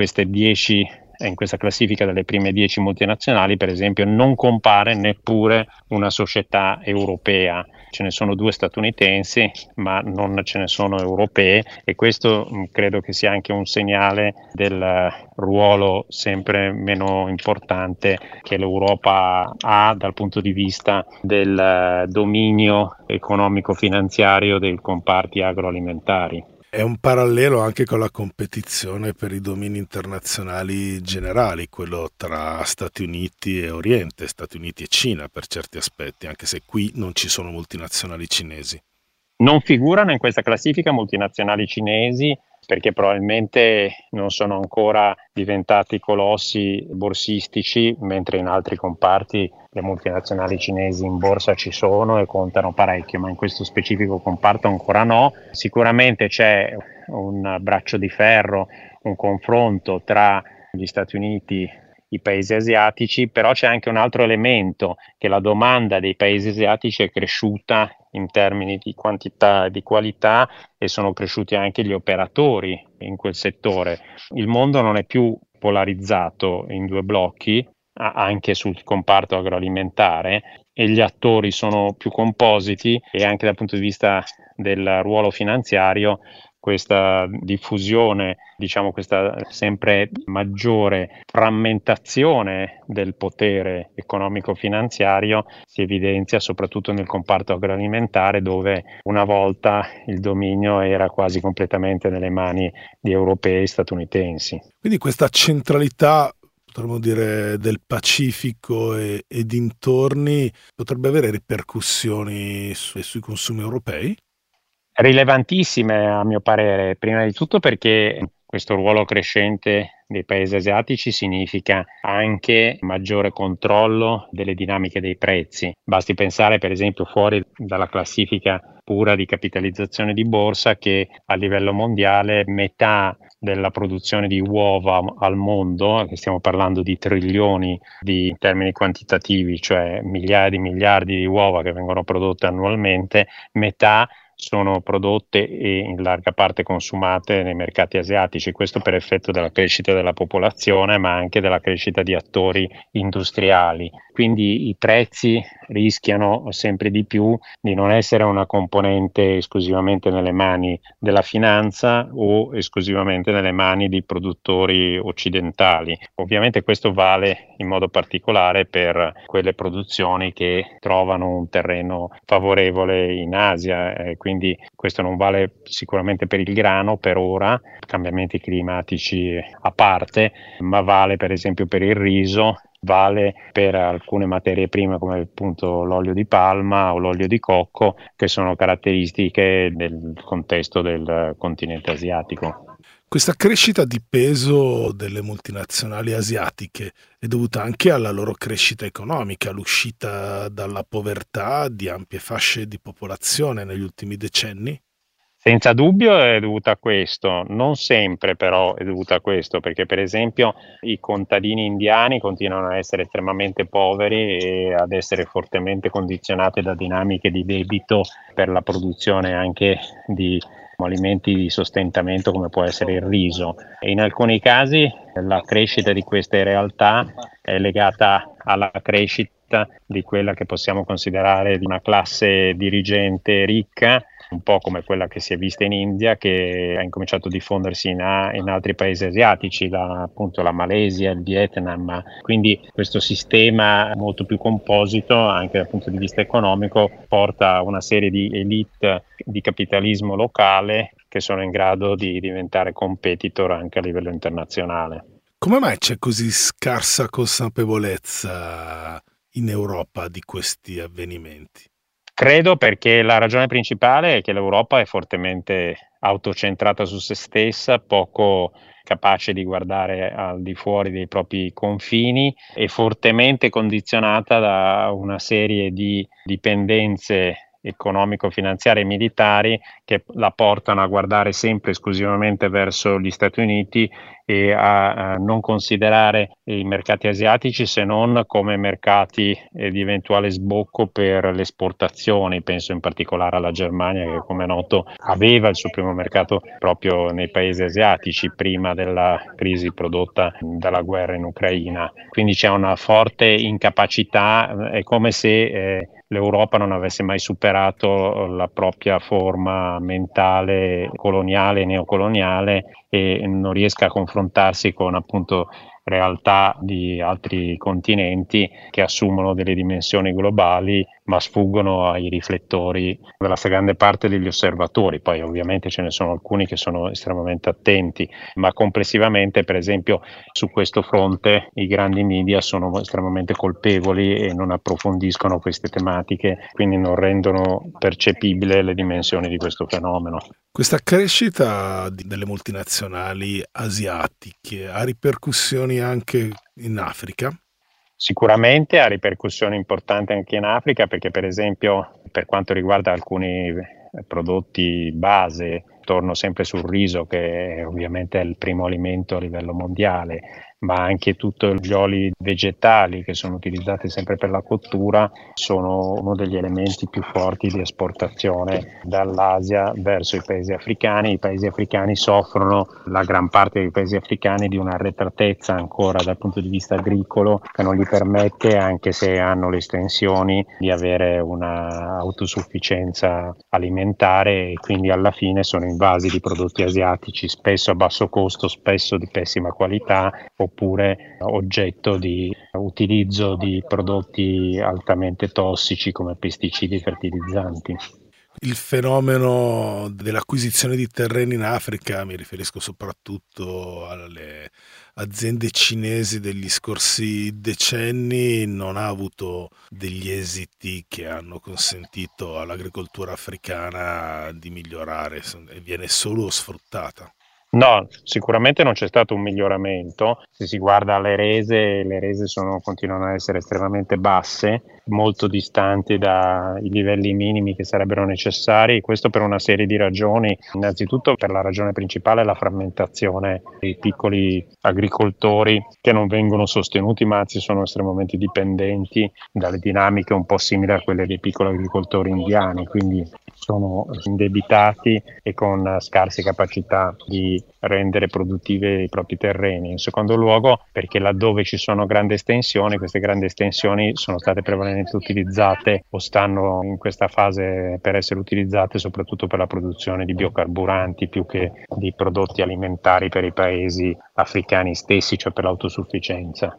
questa classifica delle prime 10 multinazionali, per esempio, non compare neppure una società europea. Ce ne sono 2 statunitensi, ma non ce ne sono europee, e questo credo che sia anche un segnale del ruolo sempre meno importante che l'Europa ha dal punto di vista del dominio economico-finanziario dei comparti agroalimentari. È un parallelo anche con la competizione per i domini internazionali generali, quello tra Stati Uniti e Oriente, Stati Uniti e Cina per certi aspetti, anche se qui non ci sono multinazionali cinesi. Non figurano in questa classifica multinazionali cinesi perché probabilmente non sono ancora diventati colossi borsistici, mentre in altri comparti le multinazionali cinesi in borsa ci sono e contano parecchio, ma in questo specifico comparto ancora no. Sicuramente c'è un braccio di ferro, un confronto tra gli Stati Uniti e i paesi asiatici, però c'è anche un altro elemento, che la domanda dei paesi asiatici è cresciuta in termini di quantità e di qualità, e sono cresciuti anche gli operatori in quel settore. Il mondo non è più polarizzato in 2 blocchi, anche sul comparto agroalimentare, e gli attori sono più compositi, e anche dal punto di vista del ruolo finanziario questa diffusione, diciamo questa sempre maggiore frammentazione del potere economico-finanziario si evidenzia soprattutto nel comparto agroalimentare, dove una volta il dominio era quasi completamente nelle mani di europei e statunitensi. Quindi questa centralità, potremmo dire, del Pacifico e dintorni potrebbe avere ripercussioni sui consumi europei? Rilevantissime a mio parere, prima di tutto perché questo ruolo crescente dei paesi asiatici significa anche maggiore controllo delle dinamiche dei prezzi. Basti pensare per esempio fuori dalla classifica pura di capitalizzazione di borsa che a livello mondiale metà della produzione di uova al mondo, che stiamo parlando di trilioni in termini quantitativi, cioè migliaia di miliardi di uova che vengono prodotte annualmente, metà sono prodotte e in larga parte consumate nei mercati asiatici, questo per effetto della crescita della popolazione ma anche della crescita di attori industriali. Quindi i prezzi rischiano sempre di più di non essere una componente esclusivamente nelle mani della finanza o esclusivamente nelle mani di produttori occidentali. Ovviamente questo vale in modo particolare per quelle produzioni che trovano un terreno favorevole in Asia, quindi questo non vale sicuramente per il grano per ora, cambiamenti climatici a parte, ma vale per esempio per il riso, vale per alcune materie prime come appunto l'olio di palma o l'olio di cocco, che sono caratteristiche del contesto del continente asiatico. Questa crescita di peso delle multinazionali asiatiche è dovuta anche alla loro crescita economica, all'uscita dalla povertà di ampie fasce di popolazione negli ultimi decenni? Senza dubbio è dovuta a questo, non sempre però è dovuta a questo, perché per esempio i contadini indiani continuano a essere estremamente poveri e ad essere fortemente condizionati da dinamiche di debito per la produzione anche di alimenti di sostentamento come può essere il riso. In alcuni casi la crescita di queste realtà è legata alla crescita di quella che possiamo considerare di una classe dirigente ricca, un po' come quella che si è vista in India, che ha incominciato a diffondersi in altri paesi asiatici, appunto la Malesia, il Vietnam. Quindi questo sistema molto più composito anche dal punto di vista economico porta a una serie di elite di capitalismo locale che sono in grado di diventare competitor anche a livello internazionale. Come mai c'è così scarsa consapevolezza in Europa di questi avvenimenti? Credo perché la ragione principale è che l'Europa è fortemente autocentrata su se stessa, poco capace di guardare al di fuori dei propri confini e fortemente condizionata da una serie di dipendenze economico-finanziarie e militari che la portano a guardare sempre esclusivamente verso gli Stati Uniti e a non considerare i mercati asiatici se non come mercati di eventuale sbocco per le esportazioni. Penso in particolare alla Germania che, come è noto, aveva il suo primo mercato proprio nei paesi asiatici prima della crisi prodotta dalla guerra in Ucraina. Quindi c'è una forte incapacità, è come se l'Europa non avesse mai superato la propria forma mentale coloniale e neocoloniale e non riesca a confrontarsi con appunto realtà di altri continenti che assumono delle dimensioni globali ma sfuggono ai riflettori della stragrande parte degli osservatori. Poi ovviamente ce ne sono alcuni che sono estremamente attenti, ma complessivamente per esempio su questo fronte i grandi media sono estremamente colpevoli e non approfondiscono queste tematiche, quindi non rendono percepibile le dimensioni di questo fenomeno. Questa crescita delle multinazionali asiatiche ha ripercussioni anche in Africa? Sicuramente ha ripercussioni importanti anche in Africa perché per esempio per quanto riguarda alcuni prodotti base, torno sempre sul riso che ovviamente è il primo alimento a livello mondiale, ma anche tutti gli oli vegetali che sono utilizzati sempre per la cottura sono uno degli elementi più forti di esportazione dall'Asia verso i paesi africani. I paesi africani soffrono, la gran parte dei paesi africani, di un'arretratezza ancora dal punto di vista agricolo che non gli permette, anche se hanno le estensioni, di avere una autosufficienza alimentare, e quindi alla fine sono invasi di prodotti asiatici, spesso a basso costo, spesso di pessima qualità, oppure oggetto di utilizzo di prodotti altamente tossici come pesticidi e fertilizzanti. Il fenomeno dell'acquisizione di terreni in Africa, mi riferisco soprattutto alle aziende cinesi degli scorsi decenni, non ha avuto degli esiti che hanno consentito all'agricoltura africana di migliorare e viene solo sfruttata. No, sicuramente non c'è stato un miglioramento. Se si guarda le rese continuano a essere estremamente basse, molto distanti dai livelli minimi che sarebbero necessari, questo per una serie di ragioni. Innanzitutto, per la ragione principale, la frammentazione dei piccoli agricoltori, che non vengono sostenuti, ma anzi sono estremamente dipendenti dalle dinamiche un po' simili a quelle dei piccoli agricoltori indiani, quindi sono indebitati e con scarse capacità di rendere produttivi i propri terreni. In secondo luogo, perché laddove ci sono grandi estensioni, queste grandi estensioni sono state prevalentemente utilizzate o stanno in questa fase per essere utilizzate soprattutto per la produzione di biocarburanti più che di prodotti alimentari per i paesi africani stessi, cioè per l'autosufficienza.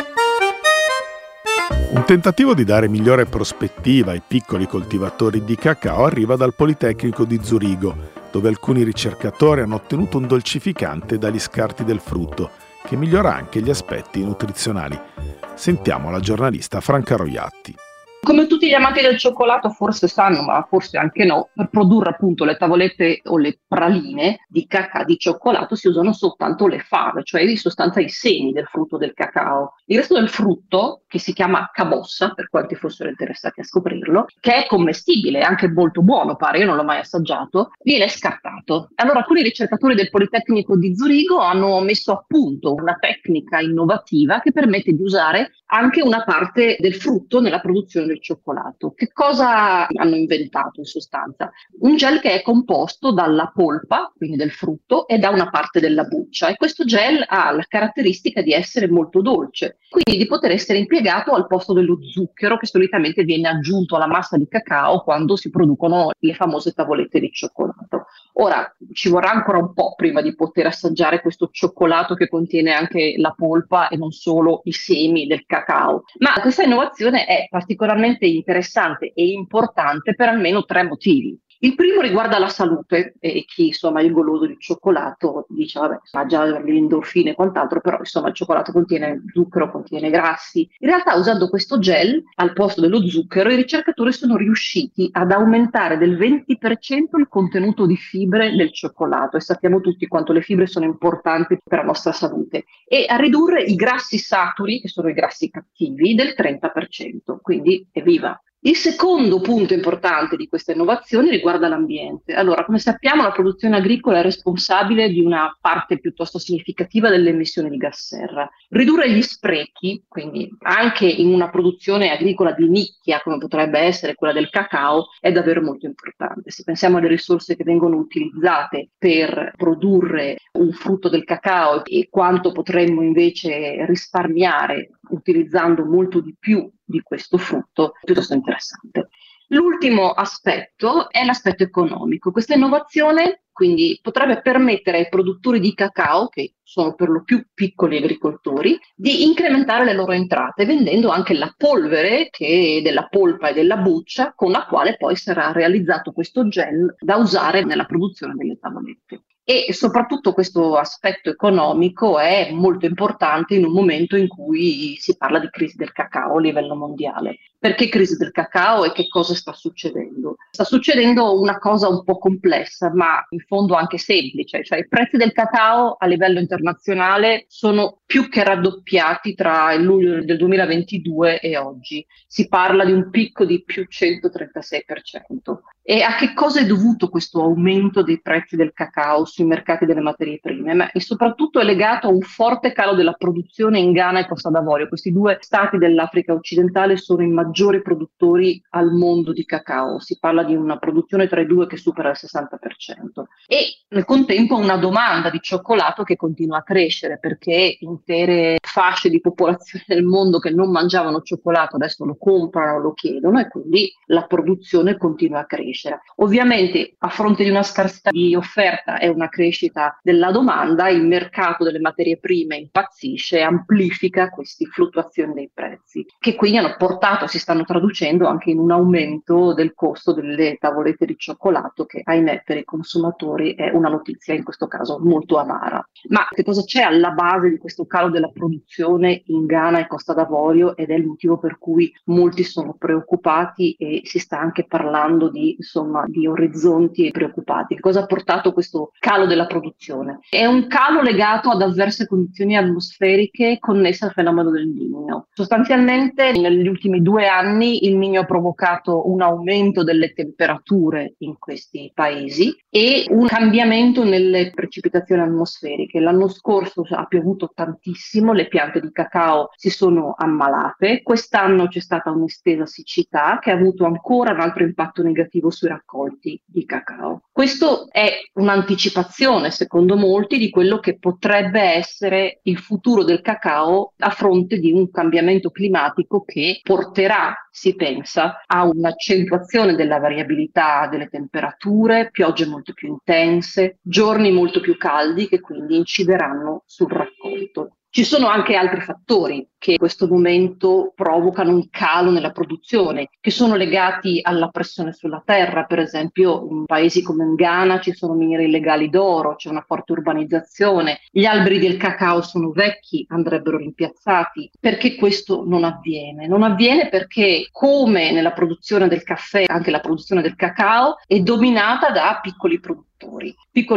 Un tentativo di dare migliore prospettiva ai piccoli coltivatori di cacao arriva dal Politecnico di Zurigo, dove alcuni ricercatori hanno ottenuto un dolcificante dagli scarti del frutto, che migliora anche gli aspetti nutrizionali. Sentiamo la giornalista Franca Roiatti. Come tutti gli amanti del cioccolato forse sanno, ma forse anche no, per produrre appunto le tavolette o le praline di cacao di cioccolato si usano soltanto le fave, cioè in sostanza i semi del frutto del cacao. Il resto del frutto, che si chiama cabossa, per quanti fossero interessati a scoprirlo, che è commestibile, anche molto buono pare, io non l'ho mai assaggiato, viene scartato. Allora alcuni ricercatori del Politecnico di Zurigo hanno messo a punto una tecnica innovativa che permette di usare anche una parte del frutto nella produzione del cioccolato. Che cosa hanno inventato in sostanza? Un gel che è composto dalla polpa, quindi del frutto, e da una parte della buccia, e questo gel ha la caratteristica di essere molto dolce, quindi di poter essere impiegato al posto dello zucchero che solitamente viene aggiunto alla massa di cacao quando si producono le famose tavolette di cioccolato. Ora, ci vorrà ancora un po' prima di poter assaggiare questo cioccolato che contiene anche la polpa e non solo i semi del cacao, ma questa innovazione è particolarmente interessante e importante per almeno 3 motivi. Il primo riguarda la salute, e chi insomma è goloso di cioccolato dice vabbè, ha già le endorfine e quant'altro, però insomma il cioccolato contiene zucchero, contiene grassi. In realtà usando questo gel al posto dello zucchero i ricercatori sono riusciti ad aumentare del 20% il contenuto di fibre nel cioccolato, e sappiamo tutti quanto le fibre sono importanti per la nostra salute, e a ridurre i grassi saturi, che sono i grassi cattivi, del 30%, quindi evviva! Il secondo punto importante di questa innovazione riguarda l'ambiente. Allora, come sappiamo, la produzione agricola è responsabile di una parte piuttosto significativa delle emissioni di gas serra. Ridurre gli sprechi, quindi anche in una produzione agricola di nicchia, come potrebbe essere quella del cacao, è davvero molto importante. Se pensiamo alle risorse che vengono utilizzate per produrre un frutto del cacao e quanto potremmo invece risparmiare utilizzando molto di più di questo frutto, piuttosto interessante. L'ultimo aspetto è l'aspetto economico. Questa innovazione quindi potrebbe permettere ai produttori di cacao, che sono per lo più piccoli agricoltori, di incrementare le loro entrate vendendo anche la polvere che è della polpa e della buccia, con la quale poi sarà realizzato questo gel da usare nella produzione delle tavolette. E soprattutto questo aspetto economico è molto importante in un momento in cui si parla di crisi del cacao a livello mondiale. Perché crisi del cacao e che cosa sta succedendo? Sta succedendo una cosa un po' complessa, ma in fondo anche semplice, cioè i prezzi del cacao a livello internazionale sono più che raddoppiati tra il luglio del 2022 e oggi. Si parla di un picco di più 136%. E a che cosa è dovuto questo aumento dei prezzi del cacao sui mercati delle materie prime? Ma soprattutto è legato a un forte calo della produzione in Ghana e Costa d'Avorio. Questi due stati dell'Africa occidentale sono i maggiori produttori al mondo di cacao. Si parla di una produzione tra i due che supera il 60%. E nel contempo una domanda di cioccolato che continua a crescere, perché intere fasce di popolazione del mondo che non mangiavano cioccolato adesso lo comprano, lo chiedono, e quindi la produzione continua a crescere. Ovviamente a fronte di una scarsità di offerta e una crescita della domanda, il mercato delle materie prime impazzisce e amplifica queste fluttuazioni dei prezzi, che quindi hanno portato, si stanno traducendo anche in un aumento del costo delle tavolette di cioccolato, che ahimè per i consumatori è una notizia in questo caso molto amara. Ma che cosa c'è alla base di questo calo della produzione in Ghana e Costa d'Avorio, ed è il motivo per cui molti sono preoccupati e si sta anche parlando di orizzonti preoccupati. Cosa ha portato questo calo della produzione? È un calo legato ad avverse condizioni atmosferiche connesse al fenomeno del Niño. Sostanzialmente negli ultimi 2 anni il Niño ha provocato un aumento delle temperature in questi paesi e un cambiamento nelle precipitazioni atmosferiche. L'anno scorso ha piovuto tantissimo, le piante di cacao si sono ammalate, quest'anno c'è stata un'estesa siccità che ha avuto ancora un altro impatto negativo sui raccolti di cacao. Questo è un'anticipazione, secondo molti, di quello che potrebbe essere il futuro del cacao a fronte di un cambiamento climatico che porterà, si pensa, a un'accentuazione della variabilità delle temperature, piogge molto più intense, giorni molto più caldi che quindi incideranno sul raccolto. Ci sono anche altri fattori che in questo momento provocano un calo nella produzione, che sono legati alla pressione sulla terra. Per esempio in paesi come in Ghana ci sono miniere illegali d'oro, c'è una forte urbanizzazione, gli alberi del cacao sono vecchi, andrebbero rimpiazzati. Perché questo non avviene? Non avviene perché, come nella produzione del caffè, anche la produzione del cacao è dominata da piccoli produttori,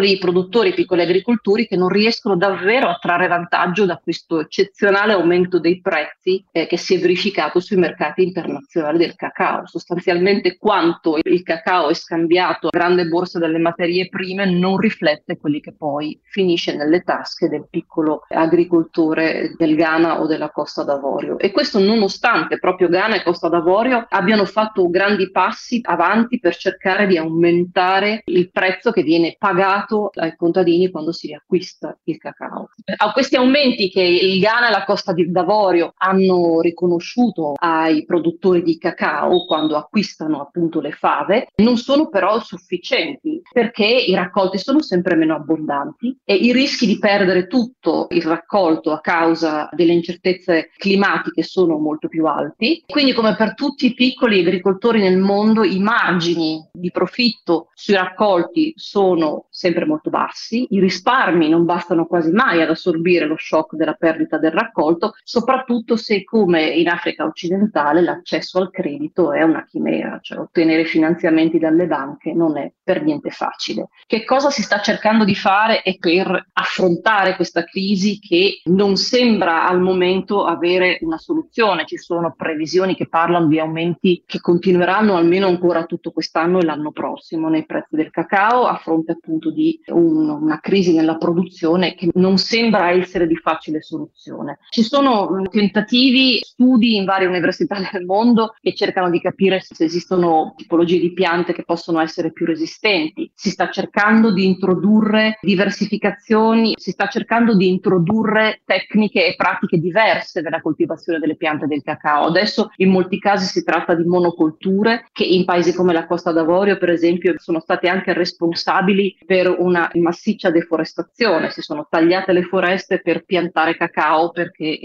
piccoli agricoltori che non riescono davvero a trarre vantaggio da questo eccezionale aumento dei prezzi che si è verificato sui mercati internazionali del cacao. Sostanzialmente quanto il cacao è scambiato a grande borsa delle materie prime non riflette quelli che poi finisce nelle tasche del piccolo agricoltore del Ghana o della Costa d'Avorio. E questo nonostante proprio Ghana e Costa d'Avorio abbiano fatto grandi passi avanti per cercare di aumentare il prezzo che viene pagato ai contadini quando si riacquista il cacao. A questi aumenti che il Ghana e la Costa d'Avorio hanno riconosciuto ai produttori di cacao quando acquistano appunto le fave non sono però sufficienti, perché i raccolti sono sempre meno abbondanti e i rischi di perdere tutto il raccolto a causa delle incertezze climatiche sono molto più alti. Quindi, come per tutti i piccoli agricoltori nel mondo, i margini di profitto sui raccolti sono sempre molto bassi, i risparmi non bastano quasi mai ad assorbire lo shock della perdita del raccolto, soprattutto se, come in Africa occidentale, l'accesso al credito è una chimera, cioè ottenere finanziamenti dalle banche non è per niente facile. Che cosa si sta cercando di fare per affrontare questa crisi che non sembra al momento avere una soluzione? Ci sono previsioni che parlano di aumenti che continueranno almeno ancora tutto quest'anno e l'anno prossimo nei prezzi del cacao, a fronte appunto di una crisi nella produzione che non sembra essere di facile soluzione. Ci sono tentativi, studi in varie università del mondo che cercano di capire se esistono tipologie di piante che possono essere più resistenti. Si sta cercando di introdurre diversificazioni, si sta cercando di introdurre tecniche e pratiche diverse nella coltivazione delle piante del cacao. Adesso in molti casi si tratta di monocolture che in paesi come la Costa d'Avorio, per esempio, sono state anche responsabili per una massiccia deforestazione. Si sono tagliate le foreste per piantare cacao perché era l'unico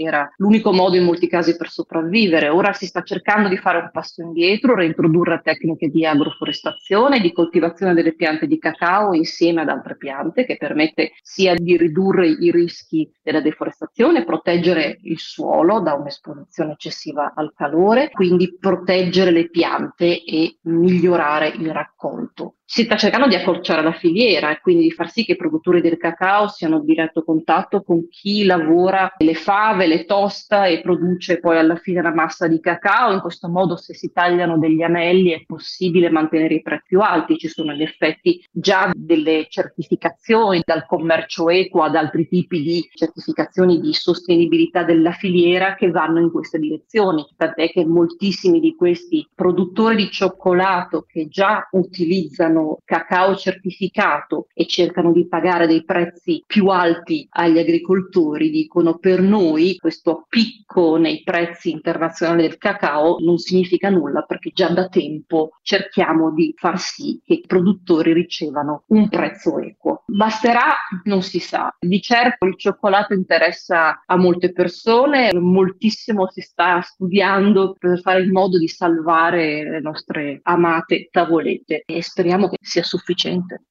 l'unico modo in molti casi per sopravvivere. Ora si sta cercando di fare un passo indietro, reintrodurre tecniche di agroforestazione, di coltivazione delle piante di cacao insieme ad altre piante, che permette sia di ridurre i rischi della deforestazione, proteggere il suolo da un'esposizione eccessiva al calore, quindi proteggere le piante e migliorare il raccolto. Si sta cercando di accorciare la filiera e quindi di far sì che i produttori del cacao siano in diretto contatto con chi lavora le fave, le tosta e produce poi alla fine la massa di cacao. In questo modo, se si tagliano degli anelli, è possibile mantenere i prezzi più alti. Ci sono in effetti già delle certificazioni, dal commercio equo ad altri tipi di certificazioni di sostenibilità della filiera, che vanno in queste direzioni. Tant'è che moltissimi di questi produttori di cioccolato che già utilizzano cacao certificato e cercano di pagare dei prezzi più alti agli agricoltori dicono: per noi questo picco nei prezzi internazionali del cacao non significa nulla, perché già da tempo cerchiamo di far sì che i produttori ricevano un prezzo equo. Basterà? Non si sa. Di certo il cioccolato interessa a molte persone, moltissimo si sta studiando per fare in modo di salvare le nostre amate tavolette e speriamo che sia sufficiente.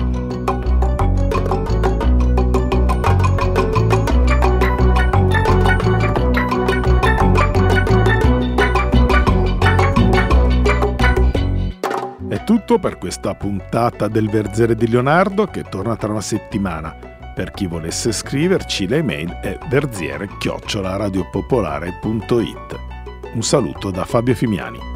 È tutto per questa puntata del Verziere di Leonardo, che torna tra una settimana. Per chi volesse scriverci, l'email è verziere@radiopopolare.it. Un saluto da Fabio Fimiani.